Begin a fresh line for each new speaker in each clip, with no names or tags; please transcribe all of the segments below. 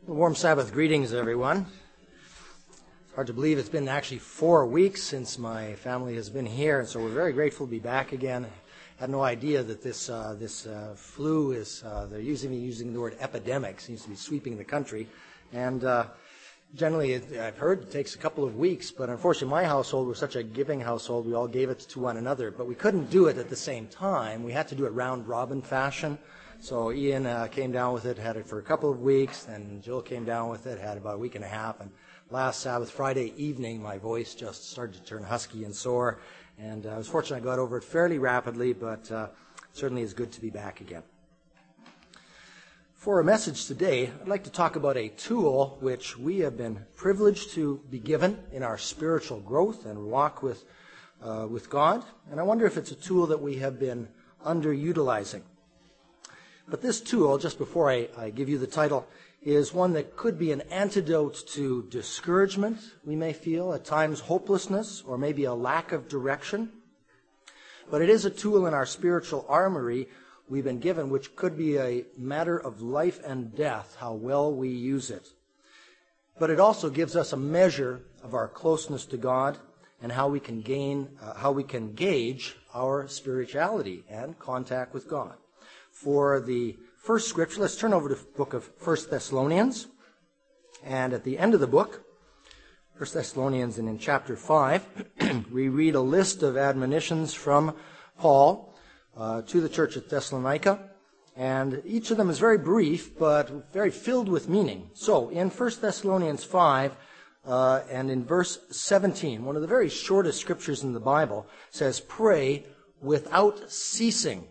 Warm Sabbath greetings, everyone. It's hard to believe it's been actually 4 weeks since my family has been here, and so we're very grateful to be back again. I had no idea that this flu is, they're using the word epidemic, seems to be sweeping the country. And generally, I've heard it takes a couple of weeks, but unfortunately my household was such a giving household, we all gave it to one another. But we couldn't do it at the same time. We had to do it round-robin fashion. So Ian came down with it, had it for a couple of weeks, and Jill came down with it, had about a week and a half. And last Sabbath, Friday evening, my voice just started to turn husky and sore. And I was fortunate I got over it fairly rapidly, but certainly it's good to be back again. For a message today, I'd like to talk about a tool which we have been privileged to be given in our spiritual growth and walk with God. And I wonder if it's a tool that we have been underutilizing. But this tool, just before I give you the title, is one that could be an antidote to discouragement, we may feel, at times hopelessness, or maybe a lack of direction. But it is a tool in our spiritual armory we've been given, which could be a matter of life and death, how well we use it. But it also gives us a measure of our closeness to God and how we can gauge our spirituality and contact with God. For the first scripture, let's turn over to the book of 1 Thessalonians. And at the end of the book, 1 Thessalonians and in chapter 5, we read a list of admonitions from Paul to the church at Thessalonica. And each of them is very brief, but very filled with meaning. So in 1 Thessalonians 5 and in verse 17, one of the very shortest scriptures in the Bible, says, "Pray without ceasing."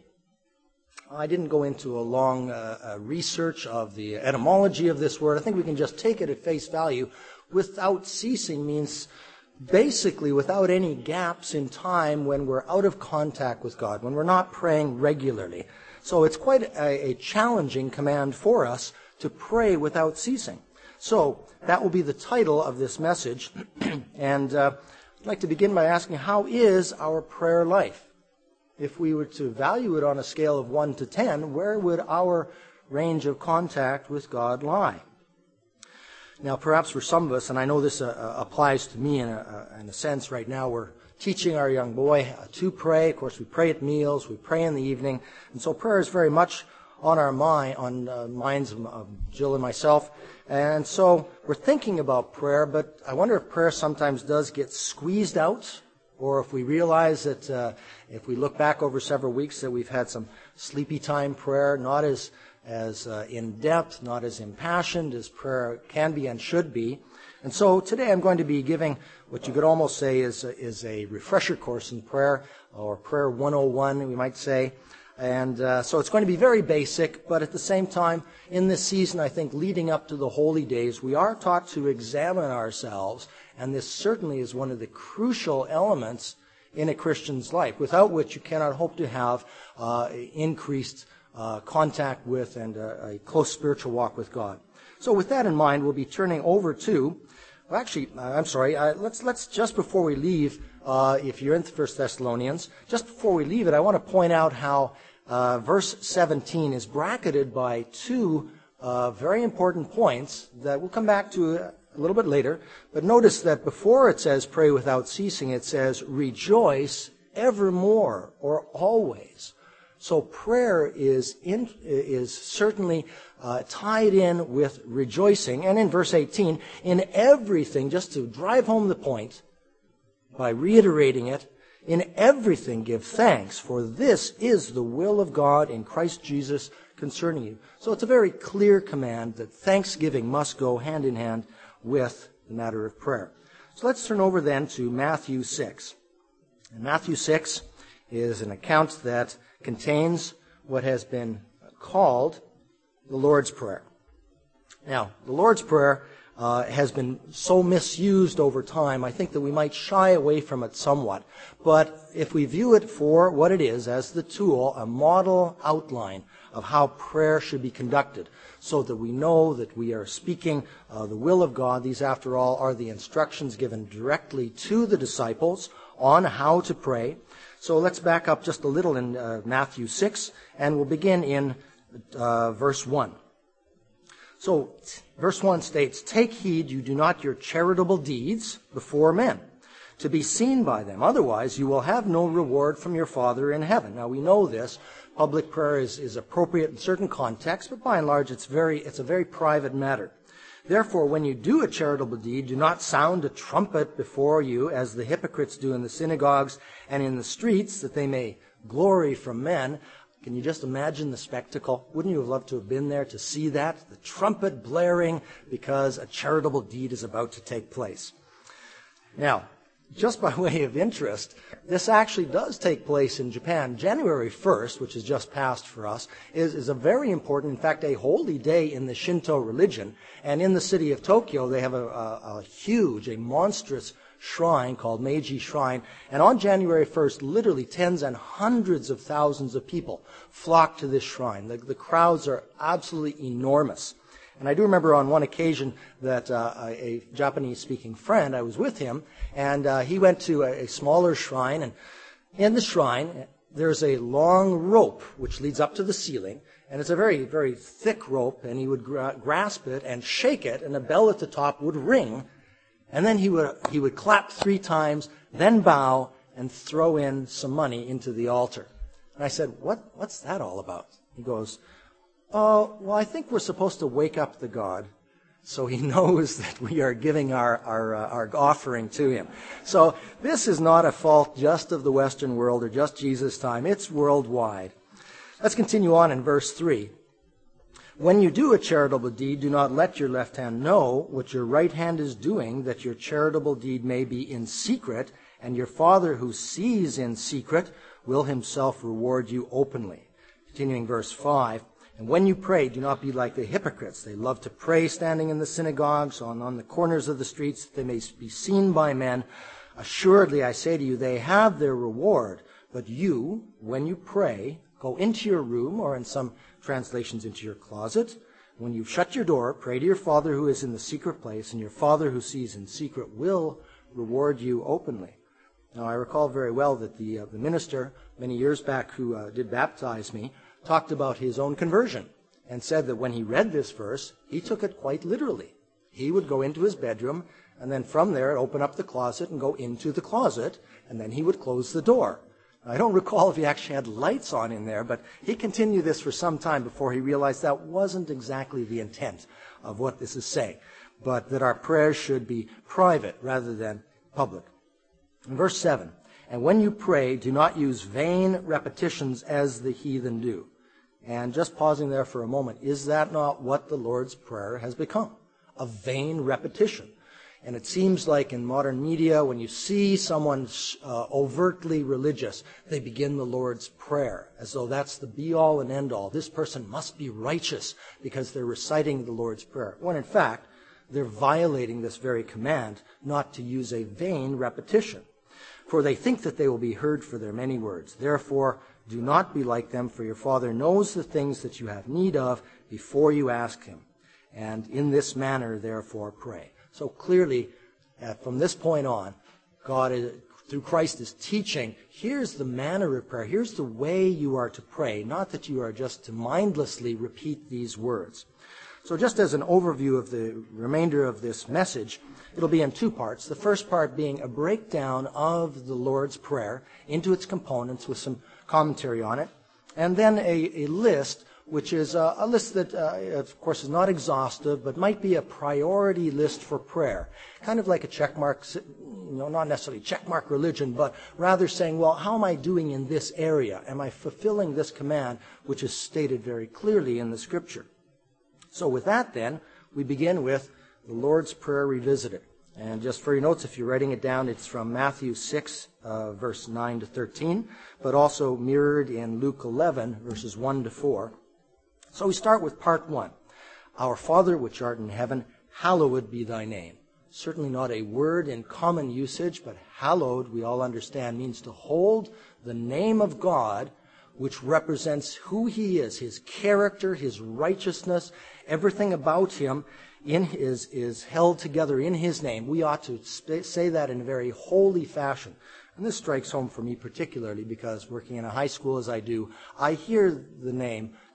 I didn't go into a long research of the etymology of this word. I think we can just take it at face value. Without ceasing means basically without any gaps in time when we're out of contact with God, when we're not praying regularly. So it's quite a challenging command for us to pray without ceasing. So that will be the title of this message. And I'd like to begin by asking, how is our prayer life? If we were to value it on a scale of 1 to 10, where would our range of contact with God lie? Now, perhaps for some of us, and I know this applies to me in a sense right now, we're teaching our young boy to pray. Of course, we pray at meals, we pray in the evening, and so prayer is very much on our minds of Jill and myself. And so we're thinking about prayer, but I wonder if prayer sometimes does get squeezed out, or if we realize that if we look back over several weeks that we've had some sleepy time prayer, not as in-depth, not as impassioned as prayer can be and should be. And so today I'm going to be giving what you could almost say is a refresher course in prayer, or Prayer 101, we might say. And so it's going to be very basic, but at the same time, in this season, I think, leading up to the holy days, we are taught to examine ourselves, and this certainly is one of the crucial elements in a Christian's life, without which you cannot hope to have increased contact with and a close spiritual walk with God. So with that in mind, we'll be turning over to, let's just before we leave, if you're in 1 Thessalonians, just before we leave it, I want to point out how verse 17 is bracketed by two very important points that we'll come back to a little bit later. But notice that before it says pray without ceasing, it says rejoice evermore or always. So prayer is certainly tied in with rejoicing. And in verse 18, in everything, just to drive home the point, by reiterating it, in everything give thanks, for this is the will of God in Christ Jesus concerning you. So it's a very clear command that thanksgiving must go hand in hand with the matter of prayer. So let's turn over then to Matthew 6. And Matthew 6 is an account that contains what has been called the Lord's Prayer. Now, the Lord's Prayer has been so misused over time, I think that we might shy away from it somewhat. But if we view it for what it is, as the tool, a model outline of how prayer should be conducted, so that we know that we are speaking the will of God. These, after all, are the instructions given directly to the disciples on how to pray. So let's back up just a little in Matthew 6, and we'll begin in verse 1. So, verse 1 states, "Take heed you do not your charitable deeds before men, to be seen by them. Otherwise you will have no reward from your Father in heaven." Now we know this. Public prayer is appropriate in certain contexts, but by and large it's a very private matter. "Therefore, when you do a charitable deed, do not sound a trumpet before you, as the hypocrites do in the synagogues and in the streets, that they may glory from men." Can you just imagine the spectacle? Wouldn't you have loved to have been there to see that? The trumpet blaring because a charitable deed is about to take place. Now, just by way of interest, this actually does take place in Japan. January 1st, which is just passed for us, is a very important, in fact, a holy day in the Shinto religion. And in the city of Tokyo, they have a huge, a monstrous shrine called Meiji Shrine. And on January 1st, literally tens and hundreds of thousands of people flock to this shrine. The crowds are absolutely enormous. And I do remember on one occasion that a Japanese-speaking friend, I was with him, and he went to a smaller shrine. And in the shrine, there's a long rope which leads up to the ceiling. And it's a very, very thick rope, and he would grasp it and shake it, and a bell at the top would ring. And then he would clap 3 times, then bow, and throw in some money into the altar. And I said, what's that all about? He goes, "Oh, well, I think we're supposed to wake up the God so he knows that we are giving our offering to him." So this is not a fault just of the Western world or just Jesus' time. It's worldwide. Let's continue on in verse 3. "When you do a charitable deed, do not let your left hand know what your right hand is doing, that your charitable deed may be in secret, and your Father who sees in secret will himself reward you openly." Continuing verse 5. "And when you pray, do not be like the hypocrites. They love to pray standing in the synagogues, on the corners of the streets, that they may be seen by men. Assuredly, I say to you, they have their reward. But you, when you pray, go into your room," or in some translations, into your closet. "When you've shut your door, pray to your Father who is in the secret place, and your Father who sees in secret will reward you openly." Now, I recall very well that the minister, many years back, who did baptize me, talked about his own conversion and said that when he read this verse, he took it quite literally. He would go into his bedroom, and then from there open up the closet and go into the closet, and then he would close the door. I don't recall if he actually had lights on in there, but he continued this for some time before he realized that wasn't exactly the intent of what this is saying, but that our prayers should be private rather than public. In verse 7, "And when you pray, do not use vain repetitions as the heathen do." And just pausing there for a moment, is that not what the Lord's Prayer has become? A vain repetition. And it seems like in modern media, when you see someone overtly religious, they begin the Lord's Prayer as though that's the be-all and end-all. This person must be righteous because they're reciting the Lord's Prayer. When in fact, they're violating this very command not to use a vain repetition. "For they think that they will be heard for their many words. Therefore, do not be like them, for your Father knows the things that you have need of before you ask him. And in this manner, therefore, pray." So clearly, from this point on, God, through Christ, is teaching, here's the manner of prayer. Here's the way you are to pray, not that you are just to mindlessly repeat these words. So just as an overview of the remainder of this message, it'll be in 2 parts. The first part being a breakdown of the Lord's Prayer into its components with some commentary on it. And then a list, which is a list that, of course, is not exhaustive, but might be a priority list for prayer. Kind of like a checkmark, not necessarily checkmark religion, but rather saying, well, how am I doing in this area? Am I fulfilling this command, which is stated very clearly in the Scripture? So with that, then, we begin with the Lord's Prayer Revisited. And just for your notes, if you're writing it down, it's from Matthew 6, verse 9 to 13, but also mirrored in Luke 11, verses 1 to 4. So we start with part 1. "Our Father which art in heaven, hallowed be thy name." Certainly not a word in common usage, but hallowed, we all understand, means to hold the name of God, which represents who he is, his character, his righteousness, everything about him is held together in his name. We ought to say that in a very holy fashion. And this strikes home for me particularly because working in a high school as I do, I hear the name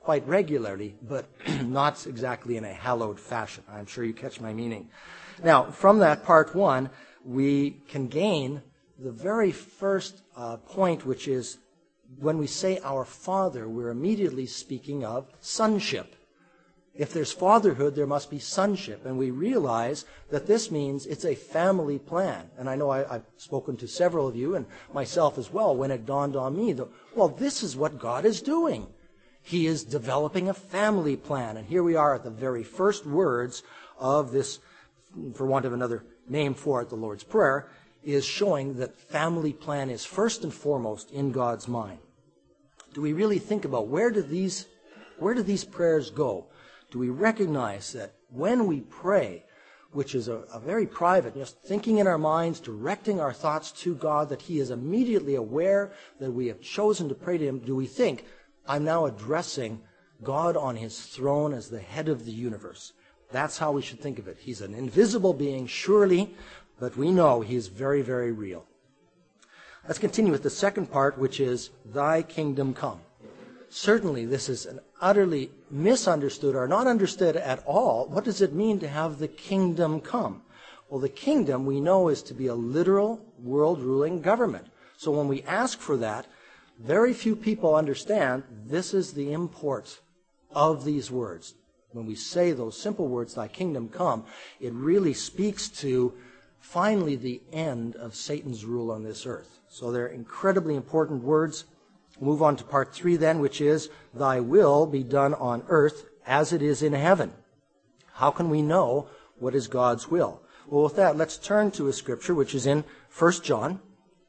quite regularly, but not exactly in a hallowed fashion. I'm sure you catch my meaning. Now, from that part 1, we can gain the very first point, which is when we say our Father, we're immediately speaking of sonship. If there's fatherhood, there must be sonship. And we realize that this means it's a family plan. And I know I've spoken to several of you and myself as well when it dawned on me that, well, this is what God is doing. He is developing a family plan. And here we are at the very first words of this, for want of another name for it, the Lord's Prayer, is showing that family plan is first and foremost in God's mind. Do we really think about where do these prayers go? Do we recognize that when we pray, which is a very private, just thinking in our minds, directing our thoughts to God, that He is immediately aware that we have chosen to pray to Him, do we think, I'm now addressing God on His throne as the head of the universe? That's how we should think of it. He's an invisible being, surely, but we know He is very, very real. Let's continue with the second part, which is, Thy kingdom come. Certainly, this is an utterly misunderstood or not understood at all. What does it mean to have the kingdom come? Well, the kingdom we know is to be a literal world-ruling government. So when we ask for that, very few people understand this is the import of these words. When we say those simple words, Thy kingdom come, it really speaks to finally the end of Satan's rule on this earth. So they're incredibly important words. Move on to part 3 then, which is, Thy will be done on earth as it is in heaven. How can we know what is God's will? Well, with that, let's turn to a scripture which is in 1 John.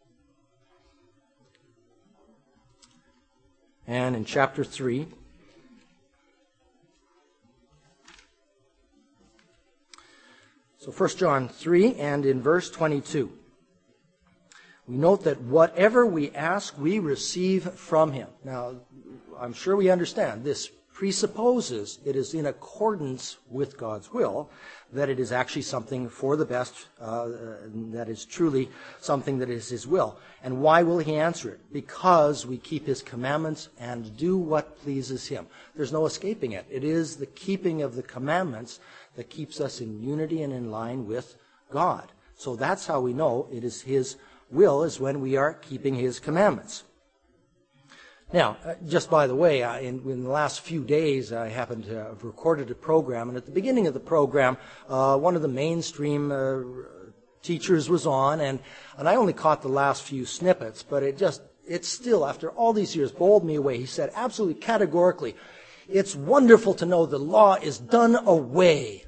And in chapter 3. So 1 John 3 and in verse 22. We note that whatever we ask, we receive from Him. Now, I'm sure we understand this presupposes it is in accordance with God's will, that it is actually something for the best, that is truly something that is His will. And why will He answer it? Because we keep His commandments and do what pleases Him. There's no escaping it. It is the keeping of the commandments that keeps us in unity and in line with God. So that's how we know it is His will, is when we are keeping His commandments. Now, just by the way, in the last few days, I happened to have recorded a program, and at the beginning of the program, one of the mainstream teachers was on, and I only caught the last few snippets, but it still, after all these years, bowled me away. He said absolutely categorically, it's wonderful to know the law is done away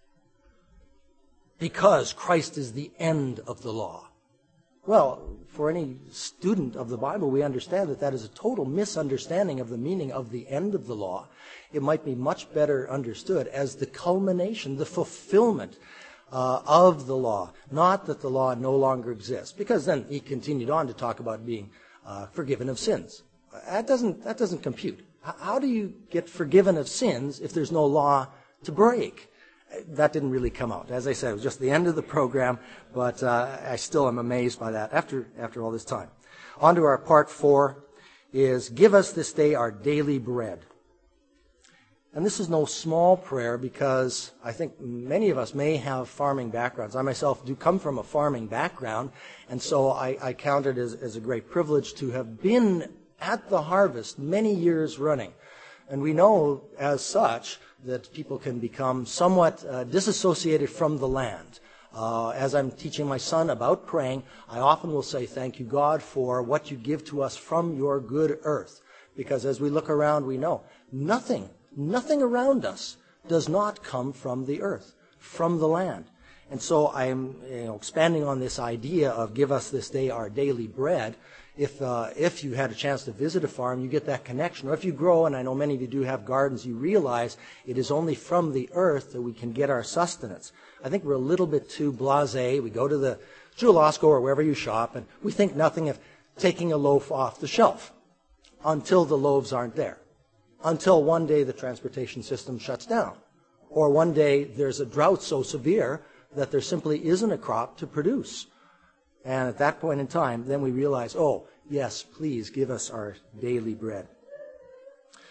because Christ is the end of the law. Well, for any student of the Bible, we understand that that is a total misunderstanding of the meaning of the end of the law. It might be much better understood as the culmination, the fulfillment of the law. Not that the law no longer exists, because then he continued on to talk about being forgiven of sins. That doesn't compute. How do you get forgiven of sins if there's no law to break? That didn't really come out. As I said, it was just the end of the program, but I still am amazed by that after all this time. On to our part 4 is, Give us this day our daily bread. And this is no small prayer, because I think many of us may have farming backgrounds. I myself do come from a farming background, and so I count it as a great privilege to have been at the harvest many years running. And we know, as such, that people can become somewhat disassociated from the land. As I'm teaching my son about praying, I often will say, thank you, God, for what you give to us from your good earth. Because as we look around, we know nothing around us does not come from the earth, from the land. And so I'm expanding on this idea of give us this day our daily bread. If you had a chance to visit a farm, you get that connection. Or if you grow, and I know many of you do have gardens, you realize it is only from the earth that we can get our sustenance. I think we're a little bit too blasé. We go to the Jewel-Osco or wherever you shop, and we think nothing of taking a loaf off the shelf until the loaves aren't there. Until one day the transportation system shuts down. Or one day there's a drought so severe that there simply isn't a crop to produce. And at that point in time, then we realize, oh, yes, please give us our daily bread.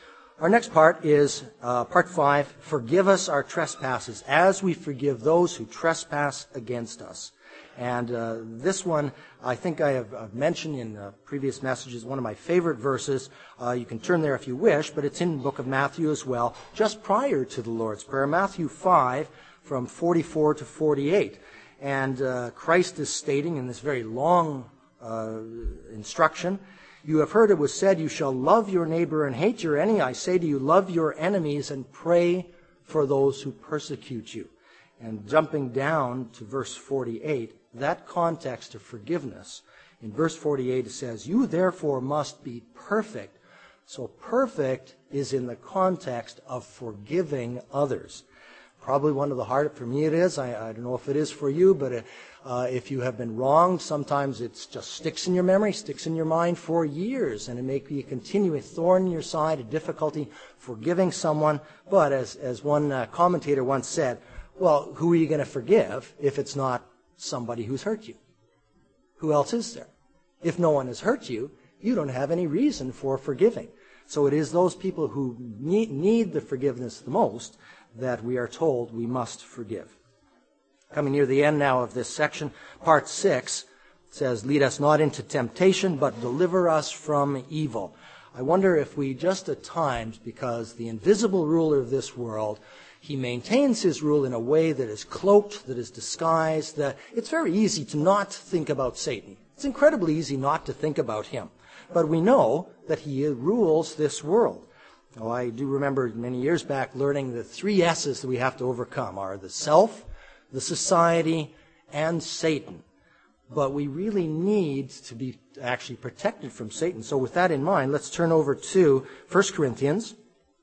Our next part is part 5, forgive us our trespasses as we forgive those who trespass against us. And this one, I think I have mentioned in previous messages, one of my favorite verses. You can turn there if you wish, but it's in the book of Matthew as well, just prior to the Lord's Prayer, Matthew 5, from 44 to 48. And Christ is stating in this very long instruction, you have heard it was said, you shall love your neighbor and hate your enemy. I say to you, love your enemies and pray for those who persecute you. And jumping down to verse 48, that context of forgiveness, in verse 48 it says, you therefore must be perfect. So perfect is in the context of forgiving others. Probably one of the hardest, for me it is, I don't know if it is for you, but if you have been wronged, sometimes it just sticks in your memory, sticks in your mind for years, and it may be a continuing thorn in your side, a difficulty forgiving someone. But as one commentator once said, well, who are you going to forgive if it's not somebody who's hurt you? Who else is there? If no one has hurt you, you don't have any reason for forgiving. So it is those people who need the forgiveness the most that we are told we must forgive. Coming near the end now of this section, part 6 says, lead us not into temptation, but deliver us from evil. I wonder if we just at times, because the invisible ruler of this world, he maintains his rule in a way that is cloaked, that is disguised, that it's very easy to not think about Satan. It's incredibly easy not to think about him. But we know that he rules this world. Oh, I do remember many years back learning the 3 S's that we have to overcome are the self, the society, and Satan. But we really need to be actually protected from Satan. So with that in mind, let's turn over to 1 Corinthians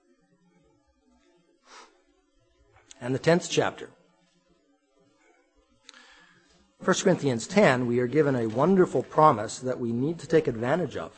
and the 10th chapter. 1 Corinthians 10, we are given a wonderful promise that we need to take advantage of.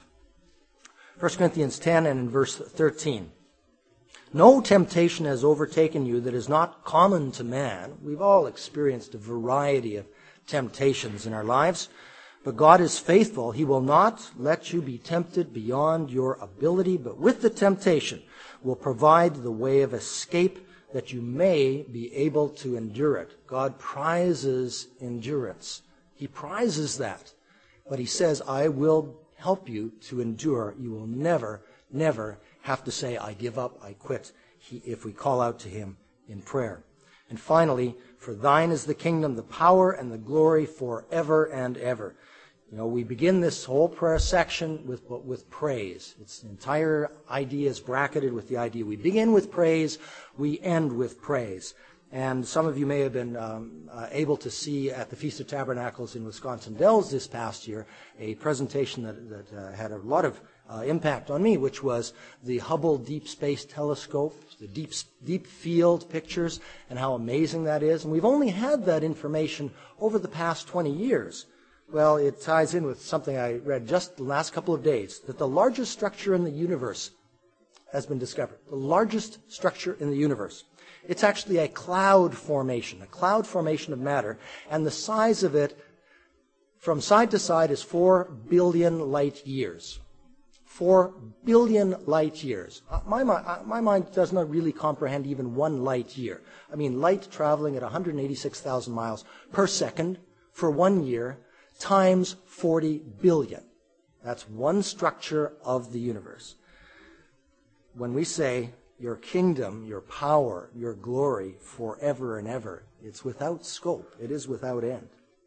1 Corinthians 10 and in verse 13. No temptation has overtaken you that is not common to man. We've all experienced a variety of temptations in our lives. But God is faithful. He will not let you be tempted beyond your ability, but with the temptation will provide the way of escape that you may be able to endure it. God prizes endurance. He prizes that. But he says, I will help you to endure. You will never, never have to say, I give up, I quit, if we call out to him in prayer. And finally, for thine is the kingdom, the power, and the glory forever and ever. You know, we begin this whole prayer section with praise. Its entire idea is bracketed with the idea we begin with praise, we end with praise. And some of you may have been able to see at the Feast of Tabernacles in Wisconsin Dells this past year a presentation that had a lot of impact on me, which was the Hubble Deep Space Telescope, the deep field pictures, and how amazing that is. And we've only had that information over the past 20 years. Well, it ties in with something I read just the last couple of days, that the largest structure in the universe has been discovered. The largest structure in the universe. It's actually a cloud formation of matter, and the size of it from side to side is 4 billion light years. 4 billion light years. My mind does not really comprehend even 1 light year. I mean, light traveling at 186,000 miles per second for 1 year times 40 billion. That's one structure of the universe. When we say your kingdom, your power, your glory forever and ever, it's without scope. It is without end.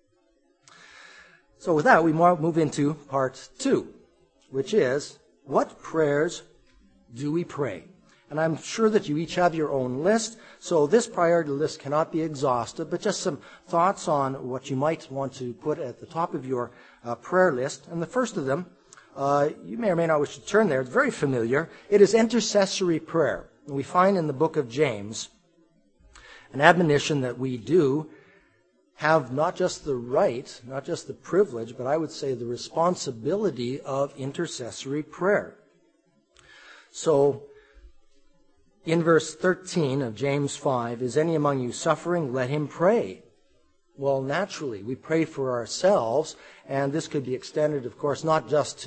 So with that, we move into part 2, which is, what prayers do we pray? And I'm sure that you each have your own list, so this priority list cannot be exhaustive, but just some thoughts on what you might want to put at the top of your prayer list. And the first of them, you may or may not wish to turn there. It's very familiar. It is intercessory prayer. And we find in the book of James an admonition that we do have not just the right, not just the privilege, but I would say the responsibility of intercessory prayer. So, in verse 13 of James 5, is any among you suffering? Let him pray. Well, naturally, we pray for ourselves, and this could be extended, of course, not just to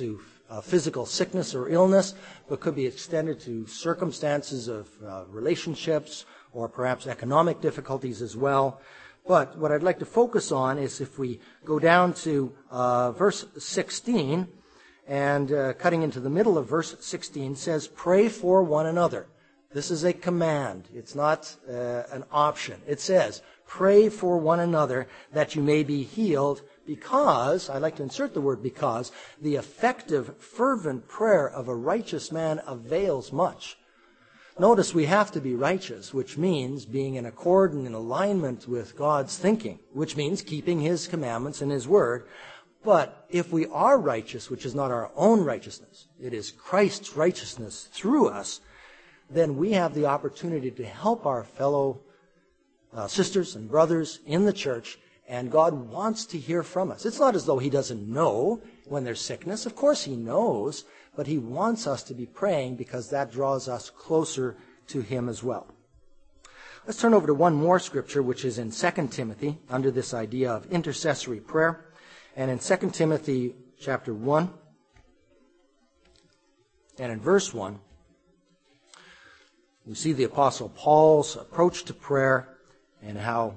physical sickness or illness, but could be extended to circumstances of relationships or perhaps economic difficulties as well. But what I'd like to focus on is if we go down to verse 16, and cutting into the middle of verse 16 says, pray for one another. This is a command. It's not an option. It says, pray for one another that you may be healed, because, I like to insert the word because, the effective, fervent prayer of a righteous man avails much. Notice we have to be righteous, which means being in accord and in alignment with God's thinking, which means keeping His commandments and His word. But if we are righteous, which is not our own righteousness, it is Christ's righteousness through us, then we have the opportunity to help our fellow sisters and brothers in the church, and God wants to hear from us. It's not as though He doesn't know when there's sickness. Of course He knows, but He wants us to be praying because that draws us closer to Him as well. Let's turn over to one more scripture, which is in 2 Timothy, under this idea of intercessory prayer. And in 2 Timothy chapter 1, and in verse 1, we see the Apostle Paul's approach to prayer and how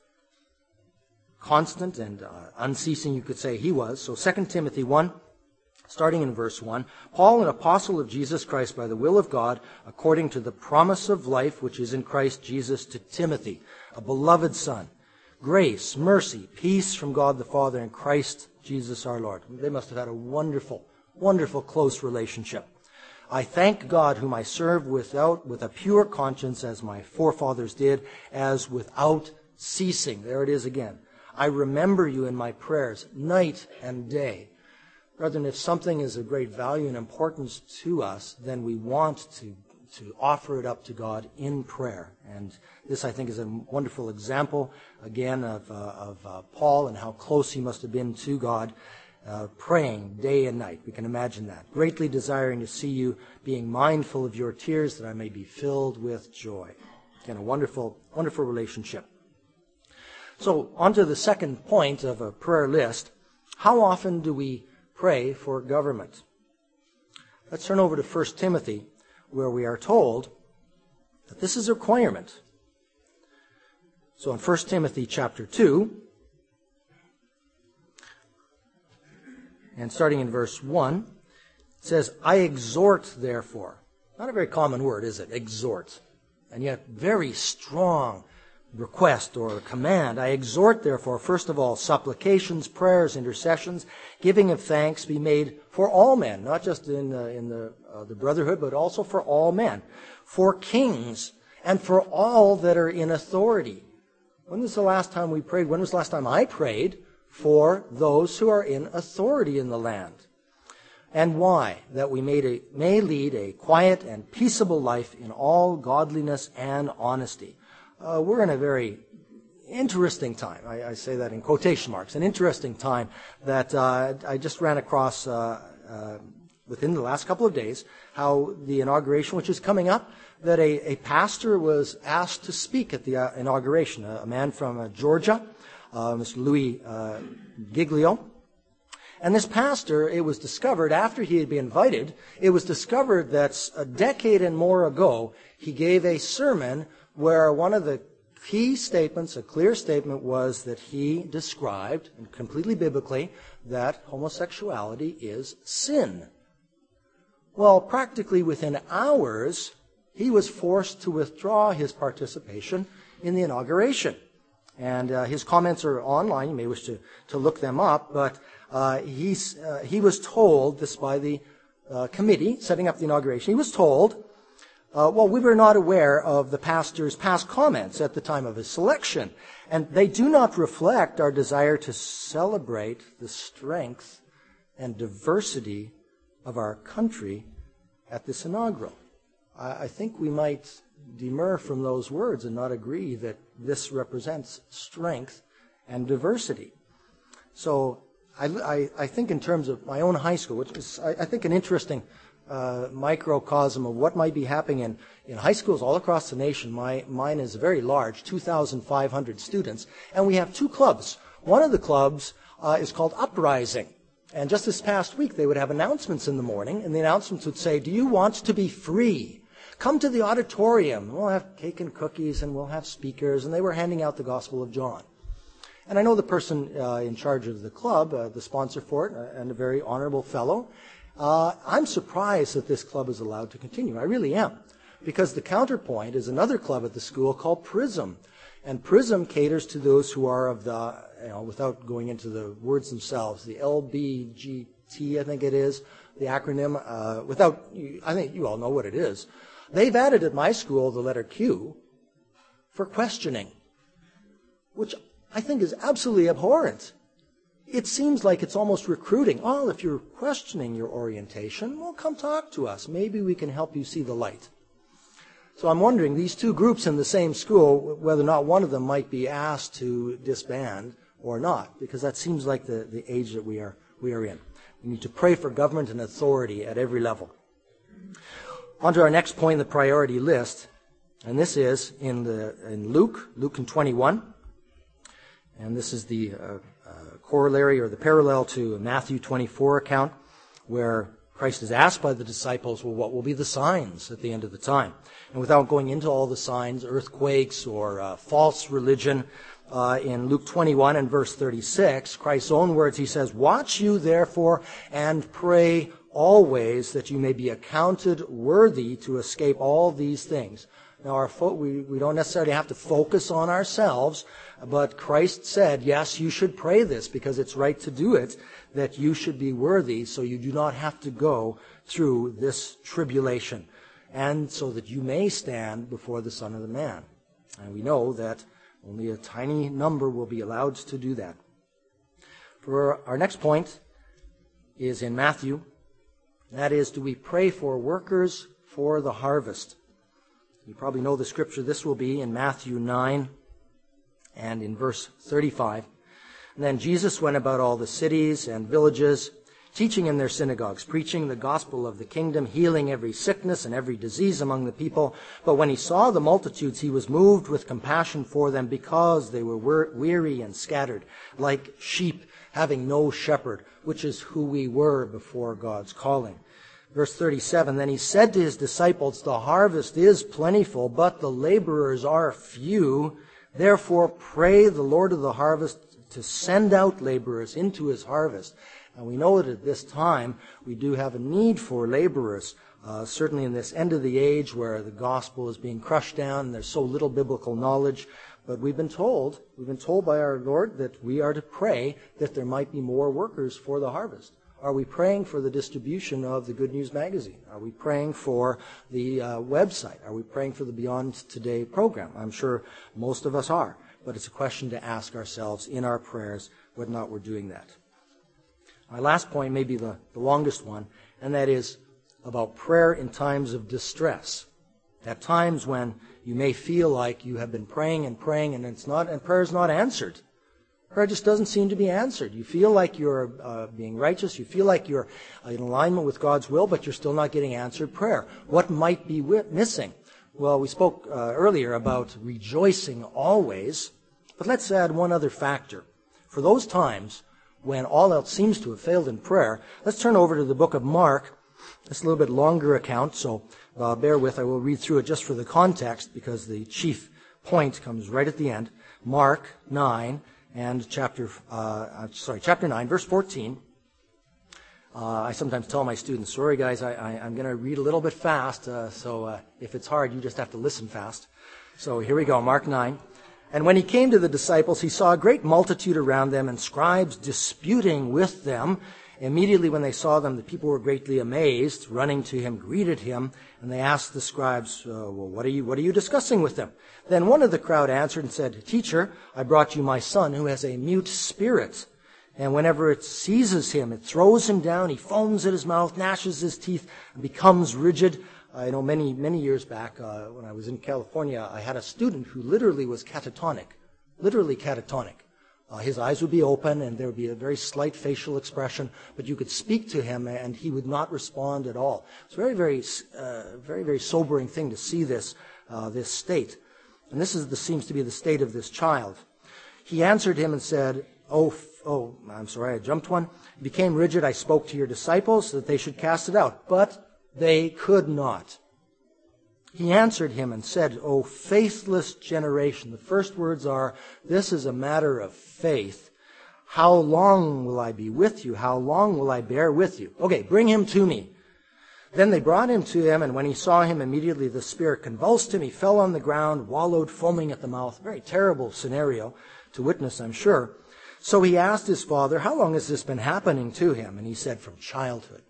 constant and unceasing, you could say, he was. So 2 Timothy 1, starting in verse 1, Paul, an apostle of Jesus Christ by the will of God, according to the promise of life which is in Christ Jesus, to Timothy, a beloved son, grace, mercy, peace from God the Father and Christ Jesus our Lord. They must have had a wonderful, wonderful close relationship. I thank God whom I serve with a pure conscience as my forefathers did, as without ceasing. There it is again. I remember you in my prayers night and day. Brethren, if something is of great value and importance to us, then we want to offer it up to God in prayer. And this, I think, is a wonderful example, again, of Paul and how close he must have been to God, praying day and night. We can imagine that. Greatly desiring to see you, being mindful of your tears, that I may be filled with joy. Again, a wonderful, wonderful relationship. So, on to the second point of a prayer list. How often do we pray for government? Let's turn over to 1 Timothy, where we are told that this is a requirement. So in 1 Timothy chapter 2, and starting in verse 1, it says, I exhort, therefore. Not a very common word, is it? Exhort. And yet very strong request or command. I exhort, therefore, first of all, supplications, prayers, intercessions, giving of thanks be made for all men, not just in the brotherhood, but also for all men, for kings, and for all that are in authority. When was the last time we prayed? When was the last time I prayed for those who are in authority in the land? And why? That we may lead a quiet and peaceable life in all godliness and honesty. We're in a very interesting time. I say that in quotation marks. An interesting time that I just ran across within the last couple of days, how the inauguration, which is coming up, that a pastor was asked to speak at the inauguration, a man from Georgia, Mr. Louis Giglio. And this pastor, it was discovered, after he had been invited, it was discovered that a decade and more ago, he gave a sermon where one of the key statements, a clear statement, was that he described, and completely biblically, that homosexuality is sin. Well, practically within hours, he was forced to withdraw his participation in the inauguration. And his comments are online. You may wish to look them up. But he was told, this by the committee setting up the inauguration, he was told, we were not aware of the pastor's past comments at the time of his selection. And they do not reflect our desire to celebrate the strength and diversity of our country at this inaugural. I think we might demur from those words and not agree that this represents strength and diversity. So I think in terms of my own high school, which is, I think, an interesting microcosm of what might be happening in high schools all across the nation. Mine is very large, 2,500 students, and we have two clubs. One of the clubs is called Uprising. And just this past week, they would have announcements in the morning, and the announcements would say, do you want to be free? Come to the auditorium. We'll have cake and cookies, and we'll have speakers. And they were handing out the Gospel of John. And I know the person in charge of the club, the sponsor for it, and a very honorable fellow. I'm surprised that this club is allowed to continue. I really am. Because the counterpoint is another club at the school called PRISM. And PRISM caters to those who are of the, without going into the words themselves, the LBGT, I think it is, the acronym, I think you all know what it is. They've added at my school the letter Q for questioning, which I think is absolutely abhorrent. It seems like it's almost recruiting. Oh, if you're questioning your orientation, well, come talk to us. Maybe we can help you see the light. So I'm wondering, these two groups in the same school, whether or not one of them might be asked to disband or not, because that seems like the age that we are in. We need to pray for government and authority at every level. On to our next point in the priority list, and this is in Luke 21, and this is the corollary or the parallel to Matthew 24 account, where Christ is asked by the disciples, well, what will be the signs at the end of the time? And without going into all the signs, earthquakes or false religion, in Luke 21 and verse 36, Christ's own words, he says, watch you therefore and pray always that you may be accounted worthy to escape all these things. Now, we don't necessarily have to focus on ourselves, but Christ said, yes, you should pray this because it's right to do it, that you should be worthy so you do not have to go through this tribulation, and so that you may stand before the Son of the Man. And we know that only a tiny number will be allowed to do that. For our next point is in Matthew. That is, do we pray for workers for the harvest? You probably know the scripture. This will be in Matthew 9 and in verse 35. And then Jesus went about all the cities and villages, teaching in their synagogues, preaching the gospel of the kingdom, healing every sickness and every disease among the people. But when he saw the multitudes, he was moved with compassion for them because they were weary and scattered, like sheep having no shepherd, which is who we were before God's calling. Verse 37, then he said to his disciples, the harvest is plentiful, but the laborers are few. Therefore pray the Lord of the harvest to send out laborers into his harvest. And we know that at this time we do have a need for laborers, certainly in this end of the age where the gospel is being crushed down and there's so little biblical knowledge. But we've been told by our Lord that we are to pray that there might be more workers for the harvest. Are we praying for the distribution of the Good News magazine? Are we praying for the website? Are we praying for the Beyond Today program? I'm sure most of us are, but it's a question to ask ourselves in our prayers whether or not we're doing that. My last point may be the longest one, and that is about prayer in times of distress. At times when you may feel like you have been praying and prayer is not answered. Prayer just doesn't seem to be answered. You feel like you're being righteous. You feel like you're in alignment with God's will, but you're still not getting answered prayer. What might be missing? Well, we spoke earlier about rejoicing always, but let's add one other factor. For those times when all else seems to have failed in prayer, let's turn over to the book of Mark. It's a little bit longer account, so bear with. I will read through it just for the context because the chief point comes right at the end. Mark 9 and chapter 9, verse 14. I sometimes tell my students, sorry guys, I'm going to read a little bit fast, so if it's hard, you just have to listen fast. So here we go, Mark 9. And when he came to the disciples, he saw a great multitude around them and scribes disputing with them. Immediately when they saw them, the people were greatly amazed, running to him, greeted him, and they asked the scribes, well, what are you discussing with them? Then one of the crowd answered and said, Teacher, I brought you my son who has a mute spirit. And whenever it seizes him, it throws him down, he foams at his mouth, gnashes his teeth, and becomes rigid. I know many years back, when I was in California, I had a student who literally was catatonic. His eyes would be open and there would be a very slight facial expression, but you could speak to him and he would not respond at all. It's a very sobering thing to see this state. And this seems to be the state of this child. He answered him and said, I jumped one. It became rigid. I spoke to your disciples that they should cast it out, but they could not. He answered him and said, O faithless generation. The first words are, this is a matter of faith. How long will I be with you? How long will I bear with you? Okay, bring him to me. Then they brought him to him, and when he saw him, immediately the spirit convulsed him. He fell on the ground, wallowed, foaming at the mouth. Very terrible scenario to witness, I'm sure. So he asked his father, how long has this been happening to him? And he said, from childhood.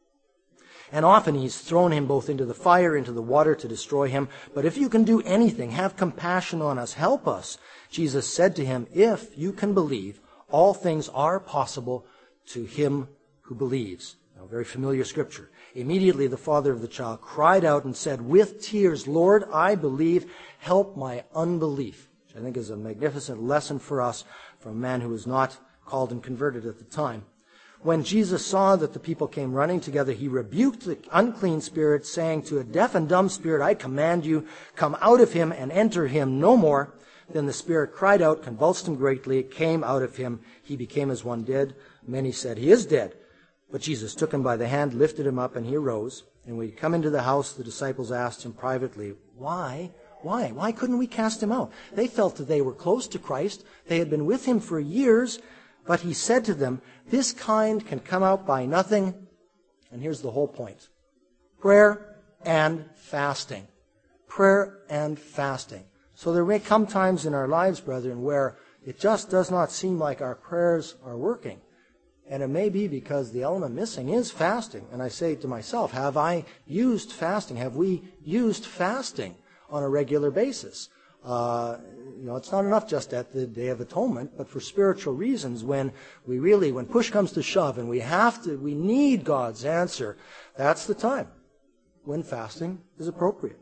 And often he's thrown him both into the fire, into the water to destroy him. But if you can do anything, have compassion on us, help us. Jesus said to him, if you can believe, all things are possible to him who believes. Now, very familiar scripture. Immediately the father of the child cried out and said, with tears, Lord, I believe, help my unbelief. Which I think is a magnificent lesson for us from a man who was not called and converted at the time. When Jesus saw that the people came running together, he rebuked the unclean spirit, saying to a deaf and dumb spirit, I command you, come out of him and enter him no more. Then the spirit cried out, convulsed him greatly. It came out of him. He became as one dead. Many said, he is dead. But Jesus took him by the hand, lifted him up, and he arose. And when he come into the house, the disciples asked him privately, Why? Why couldn't we cast him out? They felt that they were close to Christ. They had been with him for years. But he said to them, this kind can come out by nothing. And here's the whole point. Prayer and fasting. Prayer and fasting. So there may come times in our lives, brethren, where it just does not seem like our prayers are working. And it may be because the element missing is fasting. And I say to myself, have I used fasting? Have we used fasting on a regular basis? It's not enough just at the Day of Atonement, but for spiritual reasons, when push comes to shove and we need God's answer, that's the time when fasting is appropriate.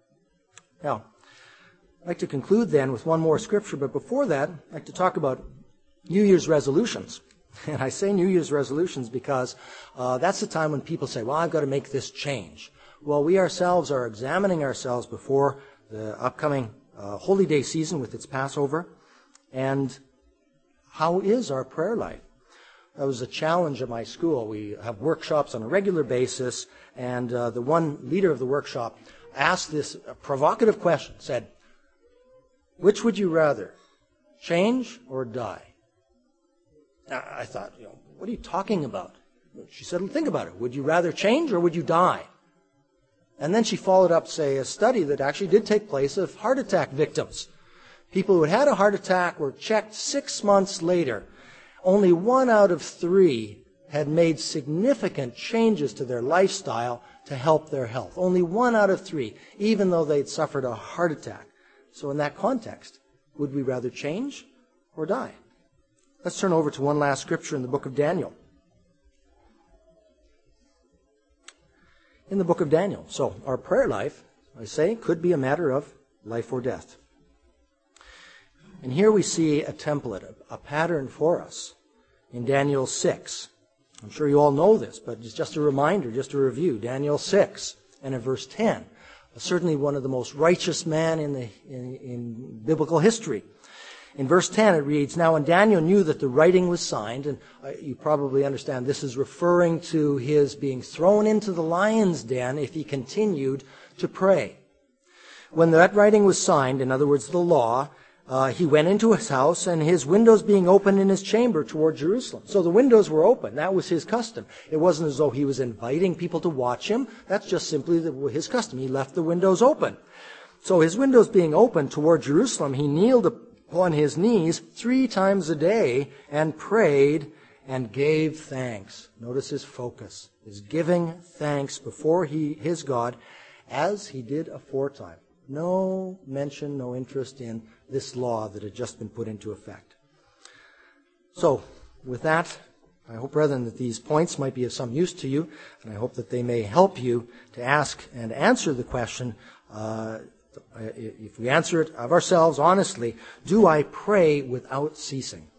Now, I'd like to conclude then with one more scripture, but before that, I'd like to talk about New Year's resolutions. And I say New Year's resolutions because that's the time when people say, well, I've got to make this change. Well, we ourselves are examining ourselves before the upcoming Holy Day season with its Passover. And how is our prayer life? That was a challenge at my school. We have workshops on a regular basis, and the one leader of the workshop asked this provocative question, said, which would you rather, change or die? I thought, what are you talking about? She said, well, think about it. Would you rather change or would you die? And then she followed up, say, a study that actually did take place of heart attack victims. People who had a heart attack were checked 6 months later. Only 1 out of 3 had made significant changes to their lifestyle to help their health. Only 1 out of 3, even though they'd suffered a heart attack. So in that context, would we rather change or die? Let's turn over to one last scripture in the book of Daniel. In the book of Daniel. So our prayer life, I say, could be a matter of life or death. And here we see a template, a pattern for us in Daniel 6. I'm sure you all know this, but it's just a reminder, just a review. Daniel 6 and in verse 10. Certainly one of the most righteous men in biblical history. In verse 10 it reads, Now when Daniel knew that the writing was signed, and you probably understand this is referring to his being thrown into the lion's den if he continued to pray. When that writing was signed, in other words the law, he went into his house, and his windows being open in his chamber toward Jerusalem. So the windows were open. That was his custom. It wasn't as though he was inviting people to watch him. That's just simply his custom. He left the windows open. So his windows being open toward Jerusalem, he kneeled upon his knees 3 times a day and prayed and gave thanks. Notice his focus is giving thanks before his God as he did aforetime. No mention, no interest in this law that had just been put into effect. So, with that, I hope, brethren, that these points might be of some use to you, and I hope that they may help you to ask and answer the question, if we answer it of ourselves honestly, do I pray without ceasing?